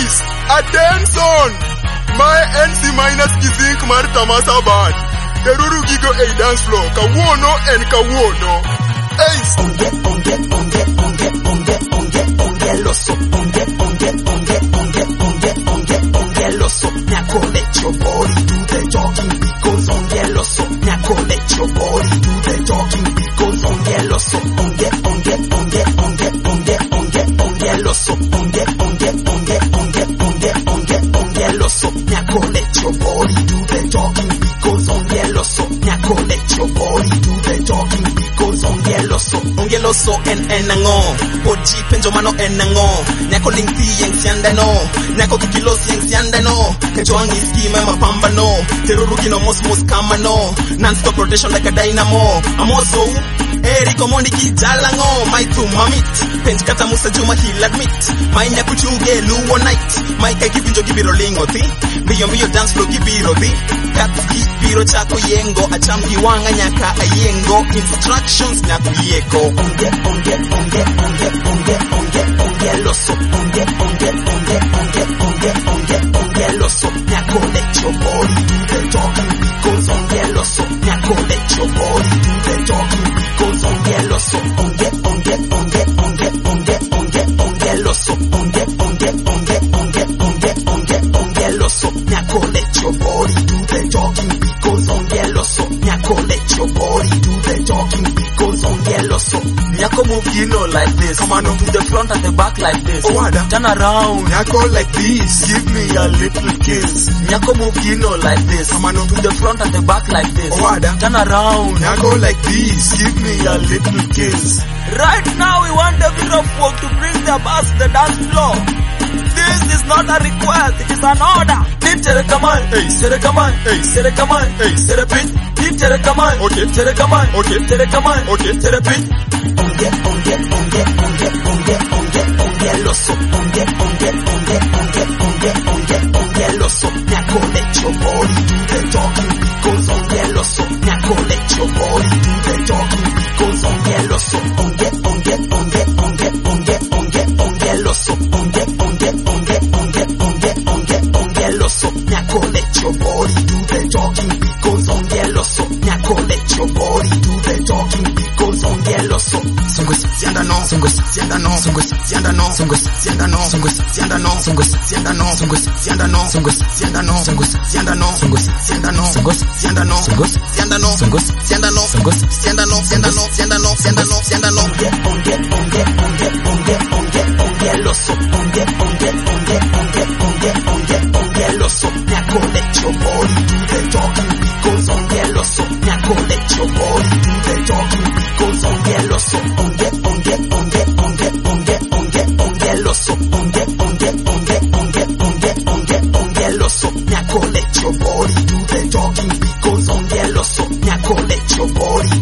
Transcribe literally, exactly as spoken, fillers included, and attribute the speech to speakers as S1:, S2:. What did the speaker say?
S1: Ladies, attention! My N C minus kizink mar Tamasa band. Deruru gigo a dance floor, kawuono and kawuono. Ace!
S2: Onge, onge, onge, onge, onge, onge, onge, loso. Onge, onge, onge, onge, onge, onge, onge, loso. Nyako, let your body do the talking because onge, loso. Nyako, let your body do the talking because onge, loso. Onge, onge, onge, onge, onge, onge, onge, loso. Onge, onge, onge, onge, onge, onge, onge, loso. Nyako, let your body do the talking because onge, loso. Nyako, let your body do the talking because onge, loso. Onge, loso en enango. Oji penjo mano enango. Nyako lingti yang sianda no. Nyako kikilos yang sianda no. Kejo angi scheme mapamba no. Teruru kino mos mos kama no. Non-stop rotation like a dynamo. Amoso Eriko Mondi kijalango. My two mamit. Penj kata musa juma he'll admit. My nyaku chuge luo night. My kai kibinjo kibiro lingo thi. Biyo biyo dance flow kibiro thi. Kat kibiro chako yengo. Acham kiwanga nyaka ayengo. Instructions nyaku yeko. Onge, onge, onge, onge, onge, onge, onge, loso. Onge, onge, onge, onge, onge, onge, onge, loso. Nyako let your body do the talking because onge, loso. Nyako let your body do the talking because onge, loso. Onge, onge, onge, onge, onge, onge, onge, loso. Onge, onge, onge, onge, onge, onge, onge, loso. Nyako let your body do the talking because onge, loso. Nyako let your body do the talking because onge, loso.
S3: Nyako move you know like this. Come on to the front and the back like this.
S1: Oh, Ada.
S3: Turn around.
S1: Nyako like this.
S3: Give me a little kiss. Nyako move you know like this. Come on to the front and the back like this.
S1: Oh, Ada.
S3: Turn around.
S1: Nyako like this.
S3: Give me a little kiss. Right now we want the bit of work to bring the bass to the dance floor. This is not a request, it is an order. Teacher come on, hey, say come on, hey, say come on, hey, say the beat. Teacher come on, okay, say come on, okay, say come on, okay, say the beat.
S2: Onge, onge, onge, onge, onge, onge, onge, loso. Onge, onge, onge, onge, onge, onge, onge, loso. Nyako let your body do the talking because onge, loso. Nyako let your body do the talking because onge, loso. Onge, onge, onge, onge, onge, onge, onge, loso. Onge, onge, onge, onge, onge, onge, onge, loso. Nyako let your body do the talking because onge, loso. Nyako let your body do the talking because onge, loso.
S1: Songo sianda no, songo sianda no, songo sianda no, songo sianda no, songo sianda no, songo sianda no, songo sianda no, songo sianda no, songo sianda no, songo sianda no, songo sianda no, songo sianda no, songo sianda no, songo sianda no, sianda no, sianda no, sianda no, sianda no.
S2: Onge, onge, onge, onge, onge, onge, loso. Onge, onge, onge, onge, onge, onge, onge, loso. Nyako let your body do the talking because onge, loso. Nyako let your body do the talking because onge, loso. Onge, onge, onge, onge, onge, onge, onge, loso. Onge, onge, onge, onge, onge, onge, onge, loso. Nyako let your body do the talking because onge, loso. Nyako let your body